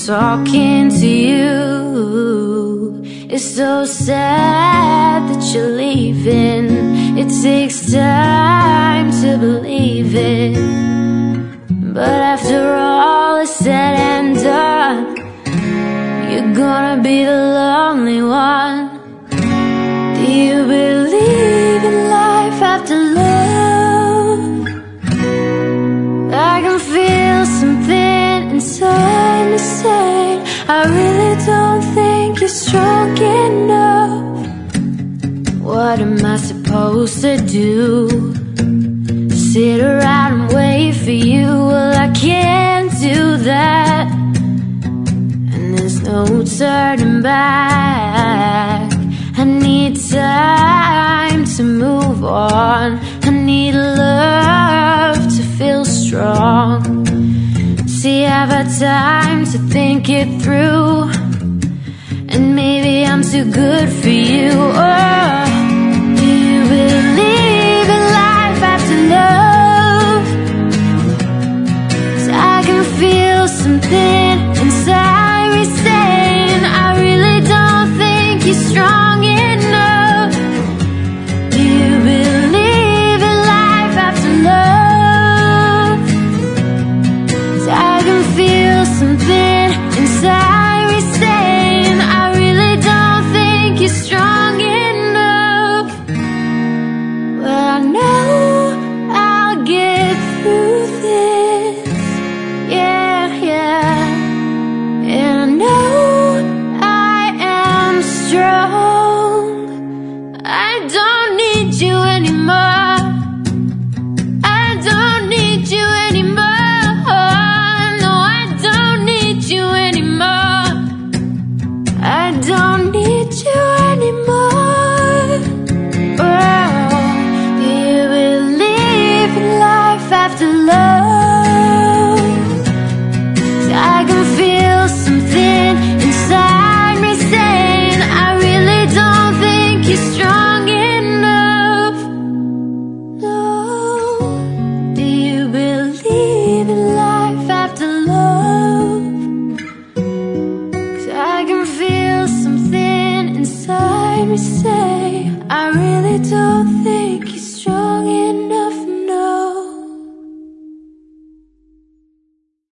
talking to you. It's so sad that you're leaving. It takes time to believe it, but after all is said and done, you're gonna be the lonely one. Do you believe in life after love? I can feel something inside me saying I really don't think you're strong enough. What am I supposed to do? Sit around and wait for you? Well, I can't do that, and there's no turning back. I need time to move on. I need love to feel strong. See, I've had time to think it through, and maybe I'm too good for you. Oh, do you believe in life after love? 'Cause I can feel something inside me saying I really don't think you're strong enough. Do you believe in life after love? 'Cause I can feel something inside